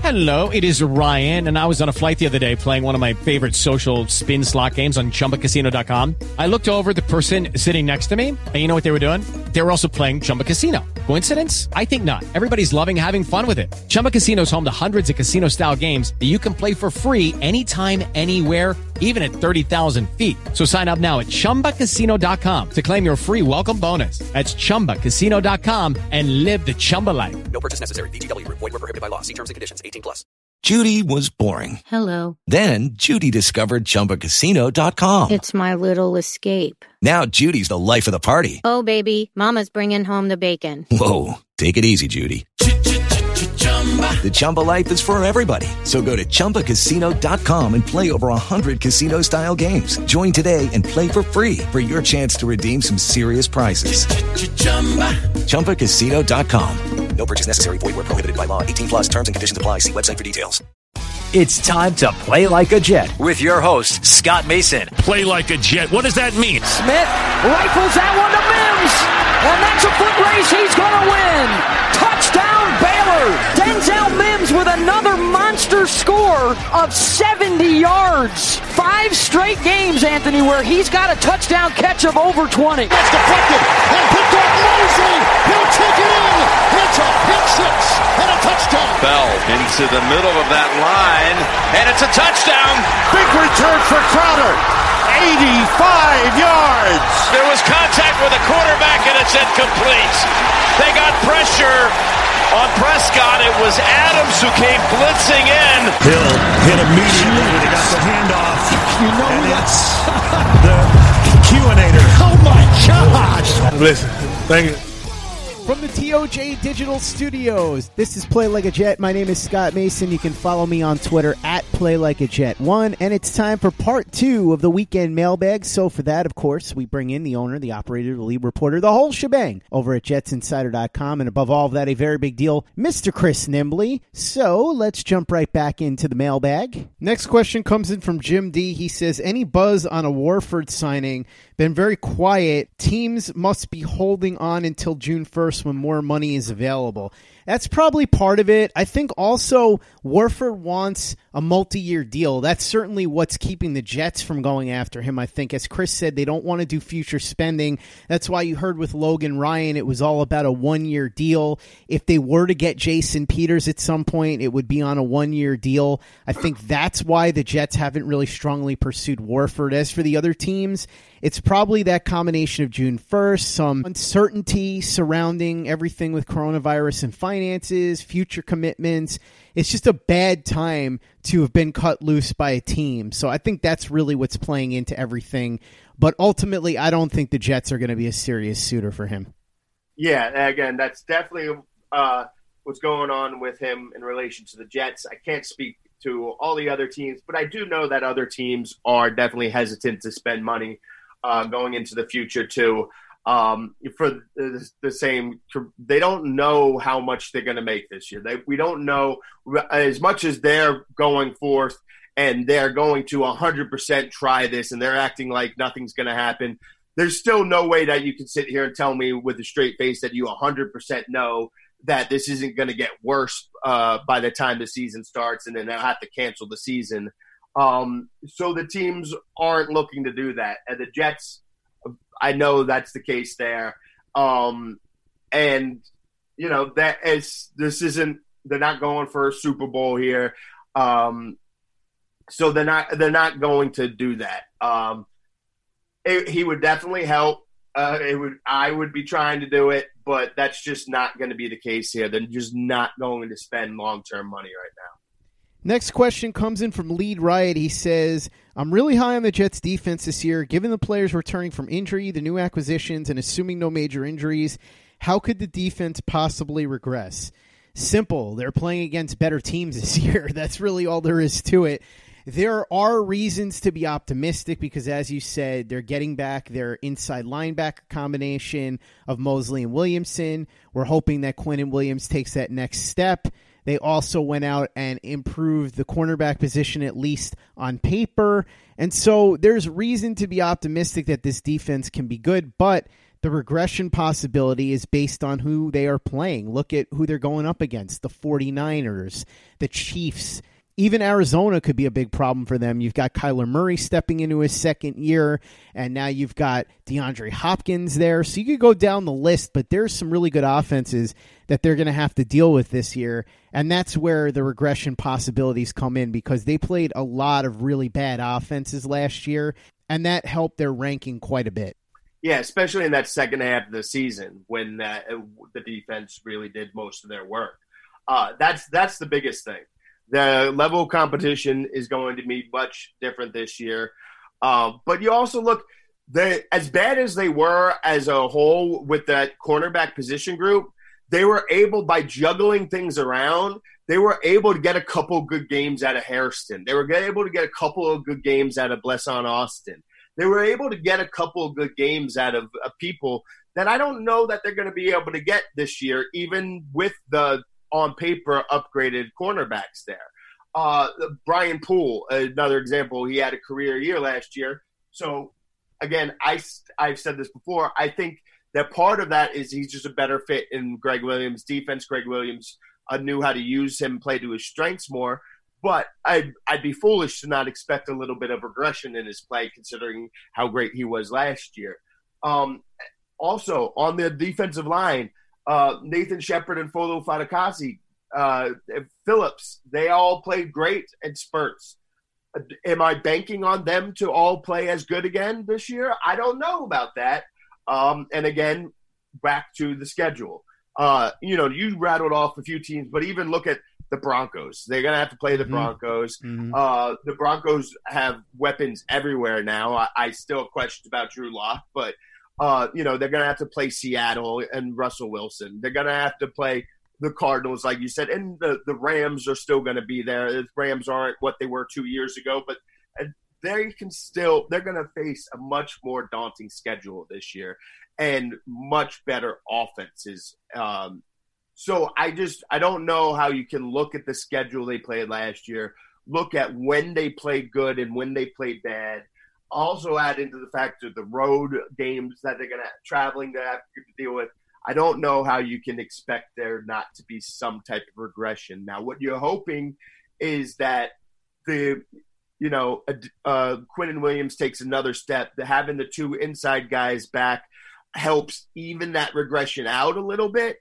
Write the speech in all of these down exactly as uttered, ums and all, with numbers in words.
Hello, it is Ryan, and I was on a flight the other day playing one of my favorite social spin slot games on Chumba Casino dot com. I looked over at the person sitting next to me, and you know what they were doing? They were also playing Chumba Casino. Coincidence? I think not. Everybody's loving having fun with it. Chumba Casino is home to hundreds of casino-style games that you can play for free anytime, anywhere, even at thirty thousand feet. So sign up now at Chumba Casino dot com to claim your free welcome bonus. That's Chumba Casino dot com and live the Chumba life. No purchase necessary. V G W. Void where prohibited by law. See terms and conditions. eighteen plus. Judy was boring. Hello. Then Judy discovered Chumba Casino dot com. It's my little escape. Now Judy's the life of the party. Oh, baby, mama's bringing home the bacon. Whoa, take it easy, Judy. The Chumba life is for everybody. So go to Chumba Casino dot com and play over one hundred casino-style games. Join today and play for free for your chance to redeem some serious prizes. Chumba Casino dot com. No purchase necessary. Void where prohibited by law. eighteen plus terms and conditions apply. See website for details. It's time to play like a Jet with your host, Scott Mason. Play like a Jet. What does that mean? Smith rifles that one to Mims. And that's a foot race. He's going to win. Touchdown, Baylor. Denzel Mims with another monster score of seventy yards. Five straight games, Anthony, where he's got a touchdown catch of over twenty. That's deflected and picked off Mosley. He'll take it in. It's a pick six and a touchdown. Bell into the middle of that line, and it's a touchdown. Big return for Crowder. eighty-five yards. There was contact with the quarterback, and it's incomplete. They got pressure on Prescott. It was Adams who came blitzing in. Hill hit immediately when he got the handoff. You know and that's the Q-inator. Oh my gosh. Listen, thank you. From the T O J Digital Studios, this is Play Like a Jet. My name is Scott Mason. You can follow me on Twitter at Play Like a Jet one, and it's time for part two of the weekend mailbag. So for that, of course, we bring in the owner, the operator, the lead reporter, the whole shebang over at Jets Insider dot com, and above all of that, a very big deal, Mister Chris Nimbley. So let's jump right back into the mailbag. Next question comes in from Jim D. He says, any buzz on a Warford signing? Been very quiet. Teams must be holding on until June first when more money is available. That's probably part of it. I think also Warford wants a multi-year deal. That's certainly what's keeping the Jets from going after him, I think. As Chris said, they don't want to do future spending. That's why you heard with Logan Ryan, it was all about a one-year deal. If they were to get Jason Peters at some point, it would be on a one-year deal. I think that's why the Jets haven't really strongly pursued Warford. As for the other teams, it's probably that combination of June first, some uncertainty surrounding everything with coronavirus and finances, future commitments. It's just a bad time to have been cut loose by a team. So I think that's really what's playing into everything. But ultimately, I don't think the Jets are going to be a serious suitor for him. Yeah, again, that's definitely uh, what's going on with him in relation to the Jets. I can't speak to all the other teams, but I do know that other teams are definitely hesitant to spend money uh, going into the future too. Um, for the, the same, they don't know how much they're going to make this year. They, we don't know as much as they're going forth and they're going to one hundred percent try this and they're acting like nothing's going to happen. There's still no way that you can sit here and tell me with a straight face that you one hundred percent know that this isn't going to get worse uh, by the time the season starts and then they'll have to cancel the season. Um, so the teams aren't looking to do that. And the Jets, I know that's the case there. Um, and, you know, that is, this isn't, they're not going for a Super Bowl here. Um, so they're not, they're not going to do that. Um, it, he would definitely help. Uh, it would, I would be trying to do it, but that's just not going to be the case here. They're just not going to spend long-term money right now. Next question comes in from Lead Riot. He says, I'm really high on the Jets defense this year. Given the players returning from injury, the new acquisitions, and assuming no major injuries, how could the defense possibly regress? Simple. They're playing against better teams this year. That's really all there is to it. There are reasons to be optimistic because, as you said, they're getting back their inside linebacker combination of Mosley and Williamson. We're hoping that Quinnen Williams takes that next step. They also went out and improved the cornerback position, at least on paper. And so there's reason to be optimistic that this defense can be good, but the regression possibility is based on who they are playing. Look at who they're going up against, the 49ers, the Chiefs. Even Arizona could be a big problem for them. You've got Kyler Murray stepping into his second year, and now you've got DeAndre Hopkins there. So you could go down the list, but there's some really good offenses that they're going to have to deal with this year, and that's where the regression possibilities come in, because they played a lot of really bad offenses last year, and that helped their ranking quite a bit. Yeah, especially in that second half of the season when uh, the defense really did most of their work. Uh, that's that's the biggest thing. The level of competition is going to be much different this year. Uh, but you also look, they, as bad as they were as a whole with that cornerback position group, they were able, by juggling things around, they were able to get a couple good games out of Hairston. They were able to get a couple of good games out of Blesson Austin. They were able to get a couple of good games out of uh, people that I don't know that they're going to be able to get this year, even with the on paper upgraded cornerbacks there. Uh, Brian Poole, another example, he had a career year last year. So, again, I, I've said this before, I think that part of that is he's just a better fit in Greg Williams' defense. Greg Williams uh, knew how to use him, play to his strengths more. But I'd, I'd be foolish to not expect a little bit of regression in his play, considering how great he was last year. Um, also, on the defensive line, uh, Nathan Shepard and Folo Fadakasi, uh, Phillips, they all played great in spurts. Am I banking on them to all play as good again this year? I don't know about that. Um, and again, back to the schedule. Uh, you know, you rattled off a few teams, but even look at the Broncos. They're going to have to play the Broncos. Mm-hmm. Uh, the Broncos have weapons everywhere now. I, I still question about Drew Lock, but, uh, you know, they're going to have to play Seattle and Russell Wilson. They're going to have to play the Cardinals, like you said, and the, the Rams are still going to be there. The Rams aren't what they were two years ago, but they can still – they're going to face a much more daunting schedule this year and much better offenses. Um So I just – I don't know how you can look at the schedule they played last year, look at when they played good and when they played bad. Also add into the fact of the road games that they're going to – traveling to have to deal with. I don't know how you can expect there not to be some type of regression. Now, what you're hoping is that the – you know, uh, Quinnen Williams takes another step. The, having the two inside guys back helps even that regression out a little bit.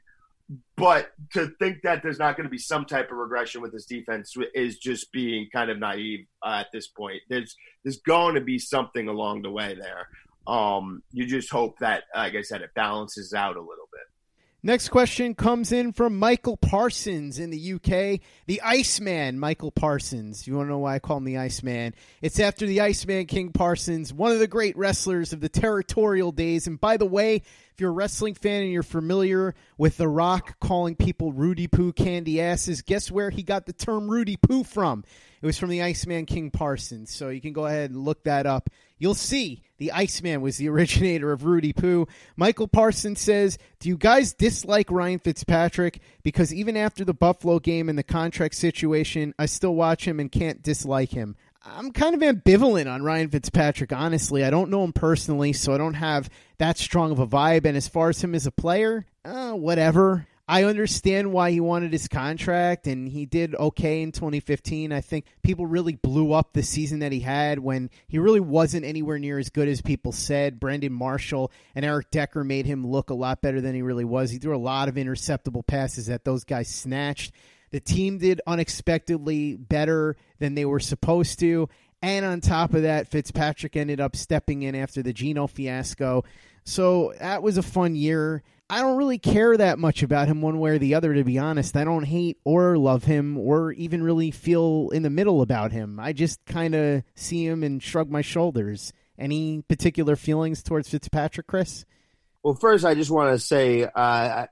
But to think that there's not going to be some type of regression with this defense is just being kind of naive uh, at this point. There's there's going to be something along the way there. Um, you just hope that, like I said, it balances out a little bit. Next question comes in from Michael Parsons in the U K. The Iceman, Michael Parsons. You want to know why I call him the Iceman? It's after the Iceman King Parsons, one of the great wrestlers of the territorial days. And by the way, if you're a wrestling fan and you're familiar with The Rock calling people Rudy Poo candy asses, guess where he got the term Rudy Poo from? It was from the Iceman King Parsons. So you can go ahead and look that up. You'll see the Iceman was the originator of Rudy Poo. Michael Parsons says, do you guys dislike Ryan Fitzpatrick? Because even after the Buffalo game and the contract situation, I still watch him and can't dislike him. I'm kind of ambivalent on Ryan Fitzpatrick, honestly. I don't know him personally, so I don't have that strong of a vibe. And as far as him as a player, uh, whatever. I understand why he wanted his contract, and he did okay in twenty fifteen. I think people really blew up the season that he had when he really wasn't anywhere near as good as people said. Brandon Marshall and Eric Decker made him look a lot better than he really was. He threw a lot of interceptable passes that those guys snatched. The team did unexpectedly better than they were supposed to. And on top of that, Fitzpatrick ended up stepping in after the Geno fiasco. So that was a fun year. I don't really care that much about him one way or the other, to be honest. I don't hate or love him or even really feel in the middle about him. I just kind of see him and shrug my shoulders. Any particular feelings towards Fitzpatrick, Chris? Well, first, I just want to say uh, I,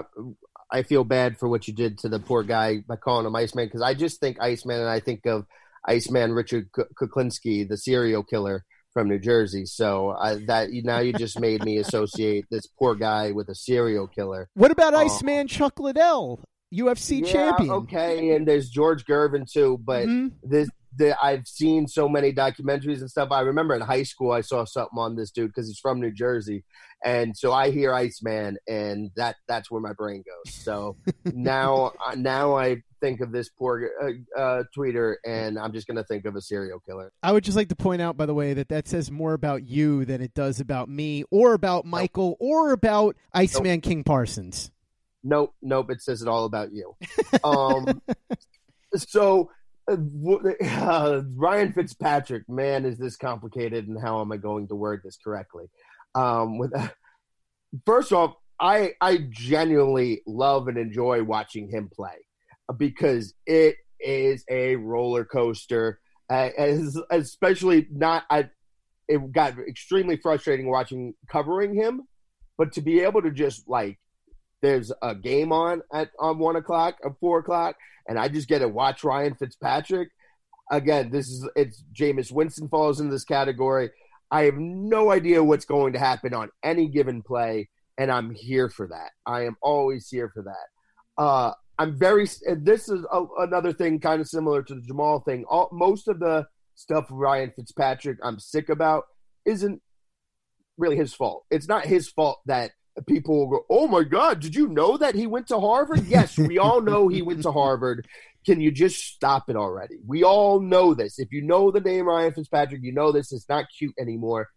I feel bad for what you did to the poor guy by calling him Iceman, because I just think Iceman, and I think of Iceman Richard Kuklinski, the serial killer from New Jersey. So uh, that now you just made me associate this poor guy with a serial killer. What about uh, Iceman Chuck Liddell, U F C yeah, champion? Okay, and there's George Gervin too, but mm-hmm. this the, I've seen so many documentaries and stuff. I remember in high school I saw something on this dude because he's from New Jersey, and so I hear Iceman, and that that's where my brain goes. So now now I think of this poor uh, uh, tweeter, and I'm just going to think of a serial killer. I would just like to point out, by the way, that that says more about you than it does about me, or about Michael, nope. or about Iceman nope. King Parsons. Nope, nope. It says it all about you. Um, so uh, uh, Ryan Fitzpatrick, man, is this complicated, and how am I going to word this correctly? Um, with uh, first off, I I genuinely love and enjoy watching him play because it is a roller coaster. Uh, as, especially not, I it got extremely frustrating watching covering him, but to be able to just like. There's a game on at on one o'clock or four o'clock, and I just get to watch Ryan Fitzpatrick. Again, this is it's Jameis Winston falls in this category. I have no idea what's going to happen on any given play, and I'm here for that. I am always here for that. Uh, I'm very. This is a, another thing, kind of similar to the Jamal thing. All, most of the stuff Ryan Fitzpatrick I'm sick about isn't really his fault. It's not his fault that. People will go, oh, my God, did you know that he went to Harvard? Yes, we all know he went to Harvard. Can you just stop it already? We all know this. If you know the name Ryan Fitzpatrick, you know this. It's not cute anymore.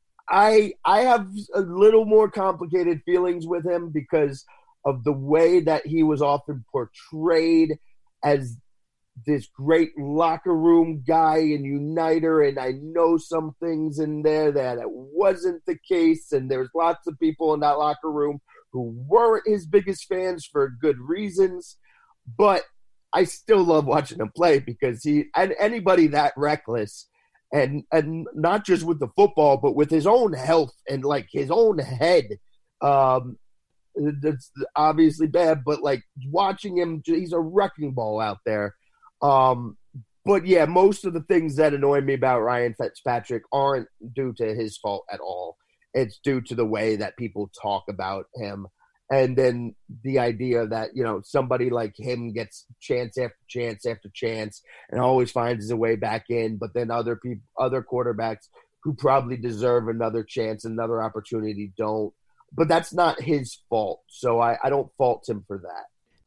I I have a little more complicated feelings with him because of the way that he was often portrayed as this great locker room guy and uniter, and I know some things in there that it wasn't the case, and there's lots of people in that locker room who weren't his biggest fans for good reasons, but I still love watching him play because he and anybody that reckless and and not just with the football but with his own health and like his own head, um that's obviously bad, but like watching him, he's a wrecking ball out there. Um, but yeah, most of the things that annoy me about Ryan Fitzpatrick aren't due to his fault at all. It's due to the way that people talk about him. And then the idea that, you know, somebody like him gets chance after chance after chance and always finds his way back in. But then other people, other quarterbacks who probably deserve another chance, another opportunity don't. But that's not his fault. So I, I don't fault him for that.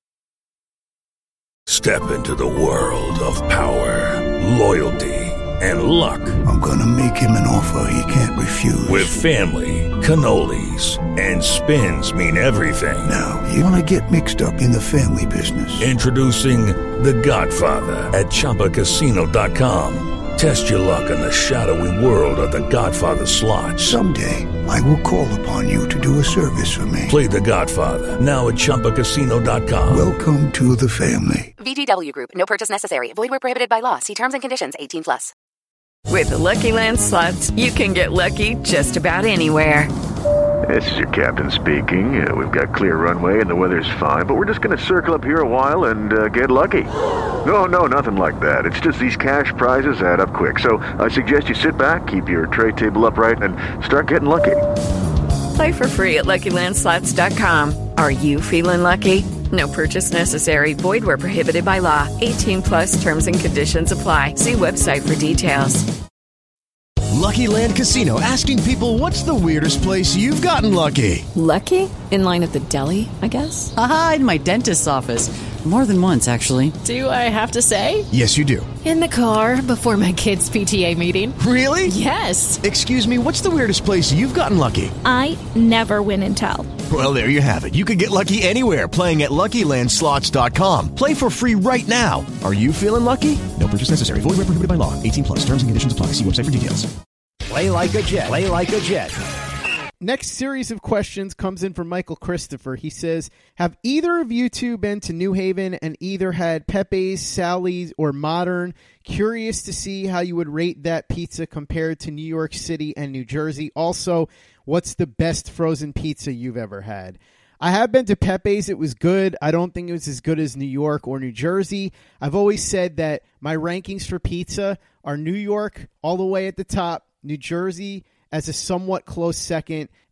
Step into the world of power, loyalty, and luck. I'm going to make him an offer he can't refuse. With family, cannolis, and spins mean everything. Now, you want to get mixed up in the family business. Introducing The Godfather at Chumba Casino dot com. Test your luck in the shadowy world of The Godfather slot. Someday, I will call upon you to do a service for me. Play The Godfather, now at Chumba Casino dot com. Welcome to the family. V G W Group. No purchase necessary. Void where prohibited by law. See terms and conditions. eighteen plus. With the Lucky Land Slots, you can get lucky just about anywhere. This is your captain speaking. Uh, we've got clear runway and the weather's fine, but we're just going to circle up here a while and uh, get lucky. No, no, nothing like that. It's just these cash prizes add up quick. So I suggest you sit back, keep your tray table upright, and start getting lucky. Play for free at Lucky Land Slots dot com. Are you feeling lucky? No purchase necessary. Void where prohibited by law. eighteen plus terms and conditions apply. See website for details. Lucky Land Casino, asking people, what's the weirdest place you've gotten lucky? Lucky? In line at the deli, I guess? Aha, in my dentist's office. More than once, actually. Do I have to say? Yes, you do. In the car before my kids' P T A meeting. Really? Yes. Excuse me, what's the weirdest place you've gotten lucky? I never win and tell. Well, there you have it. You can get lucky anywhere, playing at Lucky Land Slots dot com. Play for free right now. Are you feeling lucky? No purchase necessary. Void where prohibited by law. eighteen plus. Terms and conditions apply. See website for details. Play like a Jet. Play like a Jet. Next series of questions comes in from Michael Christopher. He says, have either of you two been to New Haven and either had Pepe's, Sally's, or Modern? Curious to see how you would rate that pizza compared to New York City and New Jersey. Also, what's the best frozen pizza you've ever had? I have been to Pepe's. It was good. I don't think it was as good as New York or New Jersey. I've always said that my rankings for pizza are New York all the way at the top, New Jersey as a somewhat close second,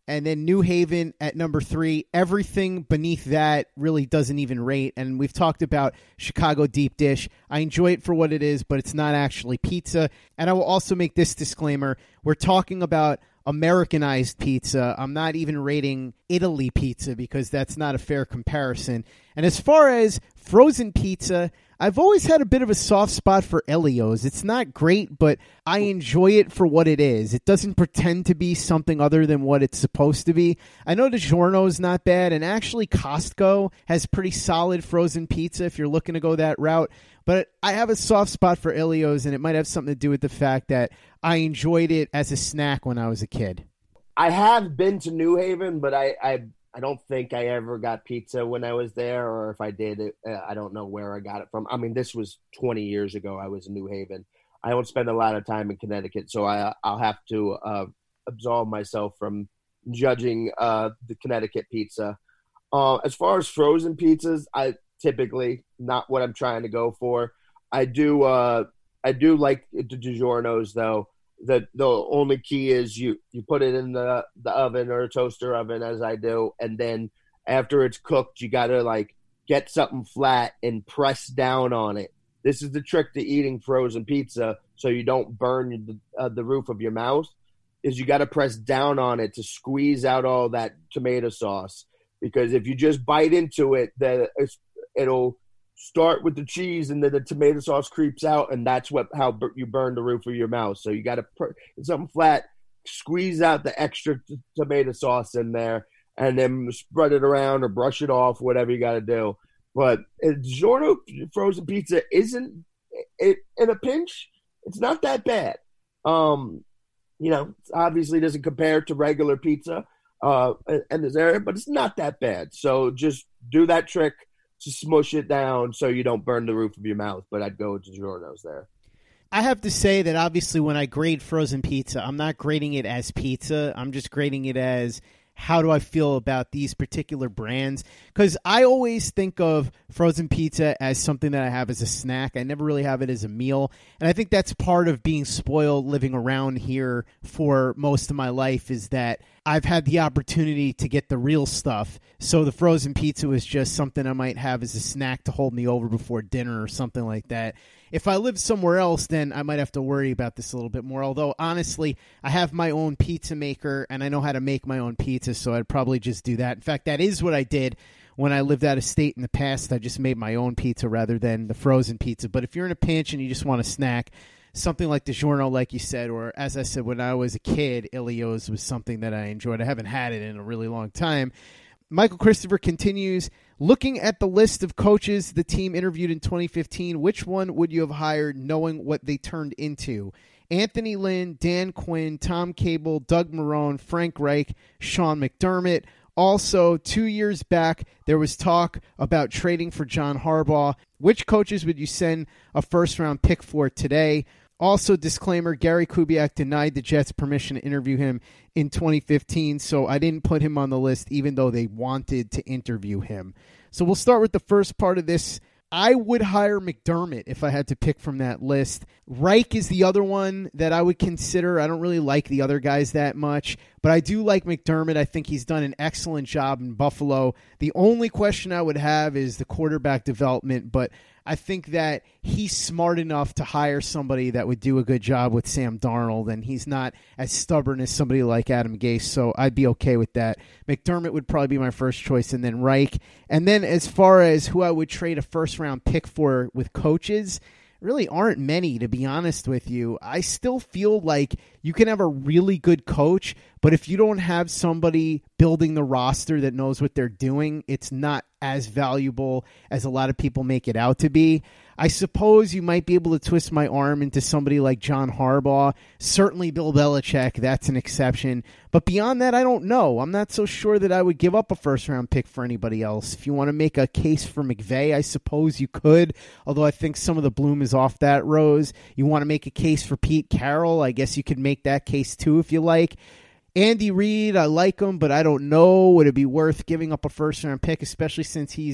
And then New Haven at number three. Everything beneath that really doesn't even rate. And we've talked about Chicago deep dish. I enjoy it for what it is, but it's not actually pizza. And I will also make this disclaimer. We're talking about Americanized pizza. I'm not even rating Italy pizza because that's not a fair comparison. And as far as frozen pizza, I've always had a bit of a soft spot for Elio's. It's not great, but I enjoy it for what it is. It doesn't pretend to be something other than what it's supposed to be. I know DiGiorno's not bad, and actually Costco has pretty solid frozen pizza if you're looking to go that route. But I have a soft spot for Elio's, and it might have something to do with the fact that I enjoyed it as a snack when I was a kid. I have been to New Haven, but I, I I don't think I ever got pizza when I was there, or if I did, it, I don't know where I got it from. I mean, this was twenty years ago. I was in New Haven. I don't spend a lot of time in Connecticut, so I, I'll have to uh, absolve myself from judging uh, the Connecticut pizza. Uh, as far as frozen pizzas, I typically not what I'm trying to go for. I do uh, I do like the DiGiorno's, though. The the only key is you, you put it in the, the oven or a toaster oven, as I do, and then after it's cooked, you got to like get something flat and press down on it. This is the trick to eating frozen pizza so you don't burn the, uh, the roof of your mouth, is you got to press down on it to squeeze out all that tomato sauce. Because if you just bite into it, then it's, it'll start with the cheese and then the tomato sauce creeps out, and that's what how b- you burn the roof of your mouth. So you got to put something flat, squeeze out the extra t- tomato sauce in there, and then spread it around or brush it off, whatever you got to do. But DiGiorno frozen pizza isn't it in a pinch. It's not that bad. Um, you know, it obviously doesn't compare to regular pizza uh, in this area, but it's not that bad. So just do that trick to smush it down so you don't burn the roof of your mouth. But I'd go with DiGiorno's there. I have to say that obviously when I grade frozen pizza, I'm not grading it as pizza. I'm just grading it as how do I feel about these particular brands? Because I always think of frozen pizza as something that I have as a snack. I never really have it as a meal. And I think that's part of being spoiled living around here for most of my life, is that I've had the opportunity to get the real stuff. So the frozen pizza was just something I might have as a snack to hold me over before dinner or something like that. If I lived somewhere else, then I might have to worry about this a little bit more. Although, honestly, I have my own pizza maker, and I know how to make my own pizza, so I'd probably just do that. In fact, that is what I did when I lived out of state in the past. I just made my own pizza rather than the frozen pizza. But if you're in a pinch and you just want a snack, something like DiGiorno, like you said, or as I said, when I was a kid, Elio's was something that I enjoyed. I haven't had it in a really long time. Michael Christopher continues, looking at the list of coaches the team interviewed in twenty fifteen, which one would you have hired knowing what they turned into? Anthony Lynn, Dan Quinn, Tom Cable, Doug Marrone, Frank Reich, Sean McDermott. Also, two years back, there was talk about trading for John Harbaugh. Which coaches would you send a first-round pick for today? Also, disclaimer, Gary Kubiak denied the Jets permission to interview him in twenty fifteen, so I didn't put him on the list even though they wanted to interview him. So we'll start with the first part of this. I would hire McDermott if I had to pick from that list. Reich is the other one that I would consider. I don't really like the other guys that much, but I do like McDermott. I think he's done an excellent job in Buffalo. The only question I would have is the quarterback development, but I think that he's smart enough to hire somebody that would do a good job with Sam Darnold, and he's not as stubborn as somebody like Adam Gase, so I'd be okay with that. McDermott would probably be my first choice, and then Reich. And then as far as who I would trade a first-round pick for with coaches, really aren't many, to be honest with you. I still feel like you can have a really good coach, but if you don't have somebody building the roster that knows what they're doing, it's not as valuable as a lot of people make it out to be. I suppose you might be able to twist my arm into somebody like John Harbaugh. Certainly Bill Belichick, that's an exception. But beyond that, I don't know. I'm not so sure that I would give up a first-round pick for anybody else. If you want to make a case for McVay, I suppose you could, although I think some of the bloom is off that rose. You want to make a case for Pete Carroll, I guess you could make that case too if you like. Andy Reid, I like him, but I don't know. Would it be worth giving up a first-round pick, especially since he's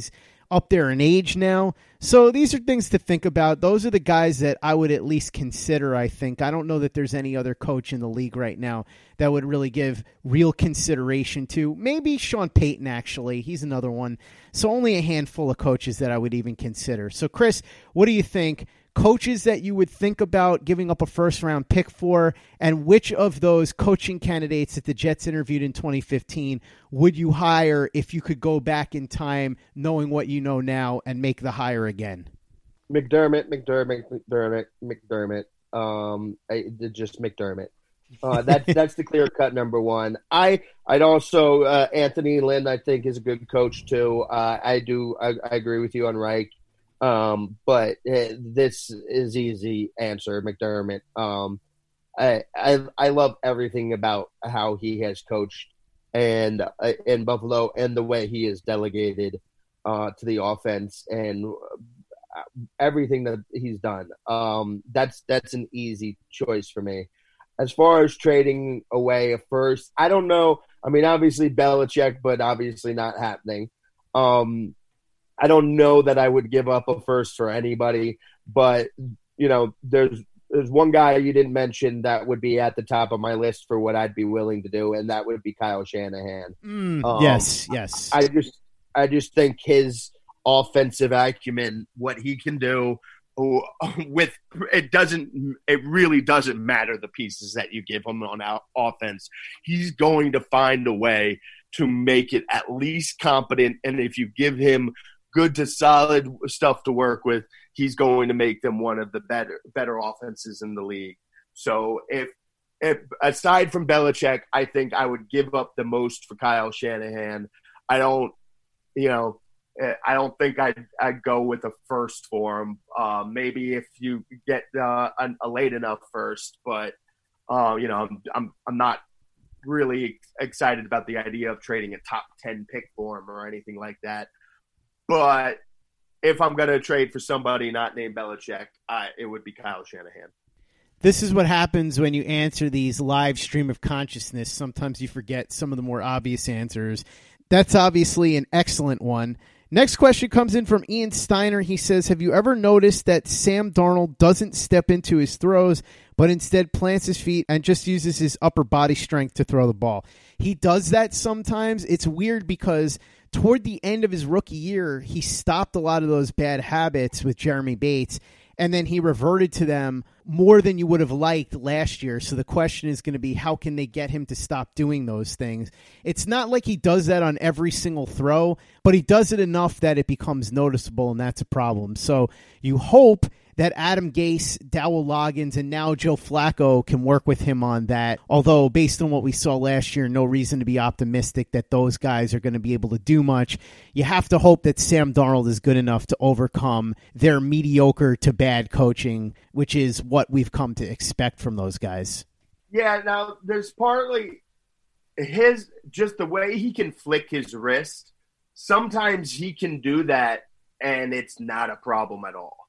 up there in age now. So these are things to think about. Those are the guys that I would at least consider, I think. I don't know that there's any other coach in the league right now that would really give real consideration to. Maybe Sean Payton, actually. He's another one. So only a handful of coaches that I would even consider. So, Chris, what do you think? Coaches that you would think about giving up a first-round pick for, and which of those coaching candidates that the Jets interviewed in twenty fifteen would you hire if you could go back in time knowing what you know now and make the hire again? McDermott, McDermott, McDermott, McDermott. Um, I, just McDermott. Uh, that's that's the clear-cut number one. I I'd also uh, Anthony Lynn. I think is a good coach too. Uh, I do. I, I agree with you on Reich. Um, but uh, this is easy answer, McDermott. Um, I, I I love everything about how he has coached and uh, in Buffalo and the way he has delegated uh, to the offense and uh, everything that he's done. Um, that's that's an easy choice for me. As far as trading away a first, I don't know. I mean, obviously Belichick, but obviously not happening. Um, I don't know that I would give up a first for anybody, but, you know, there's there's one guy you didn't mention that would be at the top of my list for what I'd be willing to do, and that would be Kyle Shanahan. Mm, um, yes, yes. I just I just think his offensive acumen, what he can do with it doesn't it really doesn't matter the pieces that you give him on our offense. He's going to find a way to make it at least competent, and if you give him good to solid stuff to work with, he's going to make them one of the better better offenses in the league. So if if aside from Belichick, I think I would give up the most for Kyle Shanahan. I don't, you know, I don't think I'd, I'd go with a first for him. Uh, maybe if you get uh, a, a late enough first, but uh, you know, I'm, I'm I'm not really excited about the idea of trading a top ten pick for him or anything like that. But if I'm going to trade for somebody not named Belichick, I, it would be Kyle Shanahan. This is what happens when you answer these live stream of consciousness. Sometimes you forget some of the more obvious answers. That's obviously an excellent one. Next question comes in from Ian Steiner. He says, have you ever noticed that Sam Darnold doesn't step into his throws, but instead plants his feet and just uses his upper body strength to throw the ball? He does that sometimes. It's weird because toward the end of his rookie year, he stopped a lot of those bad habits with Jeremy Bates, and then he reverted to them more than you would have liked last year. So the question is going to be, how can they get him to stop doing those things? It's not like he does that on every single throw, but he does it enough that it becomes noticeable, and that's a problem. So you hope that Adam Gase, Dowell Loggins, and now Joe Flacco can work with him on that. Although, based on what we saw last year, no reason to be optimistic that those guys are going to be able to do much. You have to hope that Sam Darnold is good enough to overcome their mediocre to bad coaching, which is what we've come to expect from those guys. Yeah, now there's partly his, just the way he can flick his wrist. Sometimes he can do that, and it's not a problem at all.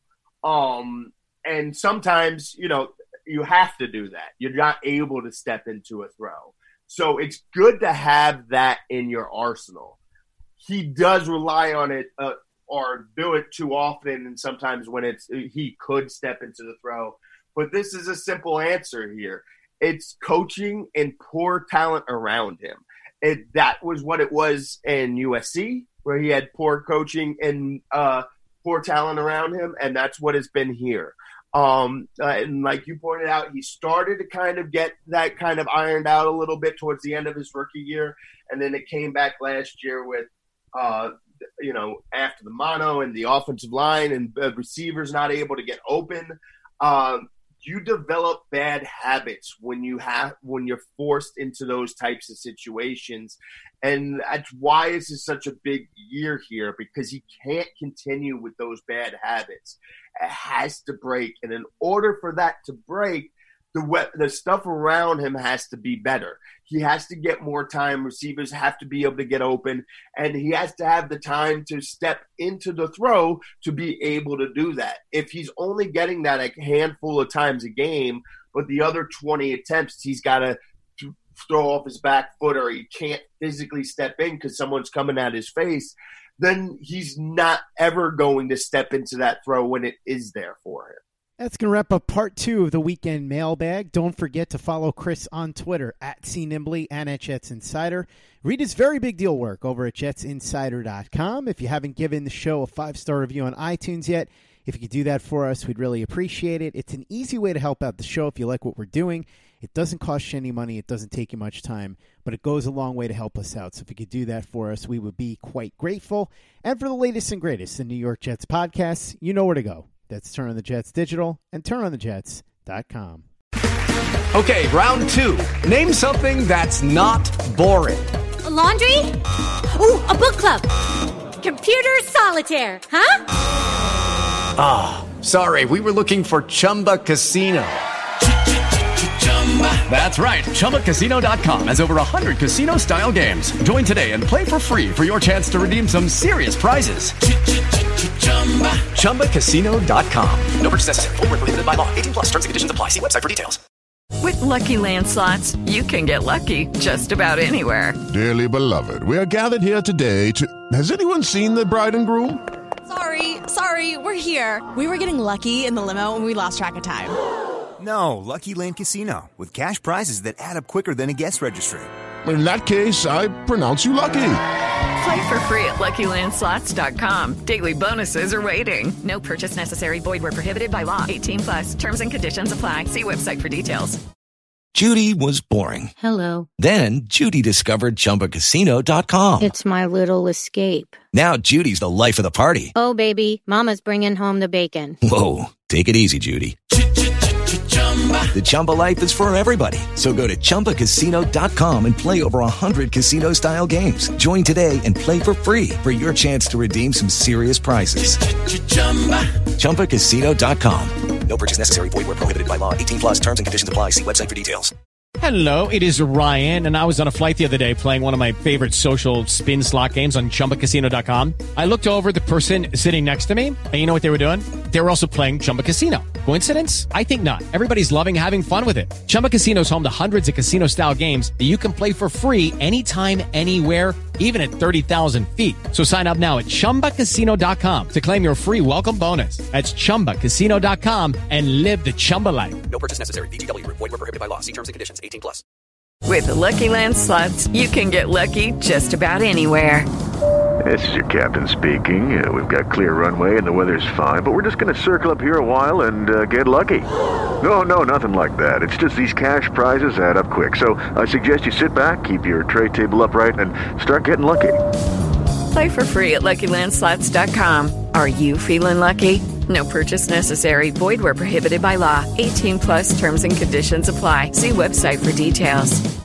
Um, and sometimes, you know, you have to do that. You're not able to step into a throw. So it's good to have that in your arsenal. He does rely on it uh, or do it too often, and sometimes when it's he could step into the throw. But this is a simple answer here. It's coaching and poor talent around him. It, that was what it was in U S C, where he had poor coaching and uh poor talent around him, and that's what it's been here. Um, uh, and like you pointed out, he started to kind of get that kind of ironed out a little bit towards the end of his rookie year, and then it came back last year with, uh, you know, after the mono and the offensive line and uh, receivers not able to get open. Um, you develop bad habits when you have when you're forced into those types of situations. And that's why this is such a big year here, because he can't continue with those bad habits. It has to break. And in order for that to break, the the stuff around him has to be better. He has to get more time. Receivers have to be able to get open. And he has to have the time to step into the throw to be able to do that. If he's only getting that a handful of times a game, but the other twenty attempts, he's got to throw off his back foot, or he can't physically step in because someone's coming at his face, then he's not ever going to step into that throw when it is there for him. That's going to wrap up part two of the weekend mailbag. Don't forget to follow Chris on Twitter at C Nimbley and at Jets Insider. Read his very big deal work over at jets insider dot com. If you haven't given the show a five-star review on iTunes yet, if you could do that for us, we'd really appreciate it. It's an easy way to help out the show if you like what we're doing. It doesn't cost you any money. It doesn't take you much time, but it goes a long way to help us out. So if you could do that for us, we would be quite grateful. And for the latest and greatest in New York Jets podcasts, you know where to go. That's Turn on the Jets Digital and turn on the jets dot com. Okay, round two. Name something that's not boring. A laundry? Ooh, a book club. Computer solitaire, huh? Ah, oh, sorry. We were looking for Chumba Casino. That's right. Chumba Casino dot com has over one hundred casino-style games. Join today and play for free for your chance to redeem some serious prizes. Chumba Casino dot com. No purchase necessary. Void where prohibited by law. eighteen plus. Terms and conditions apply. See website for details. With Lucky Land Slots, you can get lucky just about anywhere. Dearly beloved, we are gathered here today to... Has anyone seen the bride and groom? Sorry, sorry, we're here. We were getting lucky in the limo and we lost track of time. No, Lucky Land Casino, with cash prizes that add up quicker than a guest registry. In that case, I pronounce you lucky. Play for free at lucky land slots dot com. Daily bonuses are waiting. No purchase necessary. Void where prohibited by law. eighteen plus. Terms and conditions apply. See website for details. Judy was boring. Hello. Then Judy discovered Chumba Casino dot com. It's my little escape. Now Judy's the life of the party. Oh, baby, mama's bringing home the bacon. Whoa, take it easy, Judy. The Chumba life is for everybody. So go to Chumba Casino dot com and play over one hundred casino-style games. Join today and play for free for your chance to redeem some serious prizes. Chumba Casino dot com. No purchase necessary. Void where prohibited by law. eighteen plus. Terms and conditions apply. See website for details. Hello, it is Ryan, and I was on a flight the other day playing one of my favorite social spin slot games on Chumba Casino dot com. I looked over at the person sitting next to me, and you know what they were doing? They were also playing Chumba Casino. Coincidence? I think not. Everybody's loving having fun with it. Chumba Casino is home to hundreds of casino-style games that you can play for free anytime, anywhere, even at thirty thousand feet. So sign up now at Chumba Casino dot com to claim your free welcome bonus. That's Chumba Casino dot com and live the Chumba life. No purchase necessary. V G W. Void where prohibited by law. See terms and conditions. eighteen plus. With the Lucky Land Slots, you can get lucky just about anywhere. This is your captain speaking. Uh, we've got clear runway and the weather's fine, but we're just going to circle up here a while and uh, get lucky. No, no, nothing like that. It's just these cash prizes add up quick. So I suggest you sit back, keep your tray table upright, and start getting lucky. Play for free at lucky land slots dot com. Are you feeling lucky? No purchase necessary. Void where prohibited by law. eighteen plus terms and conditions apply. See website for details.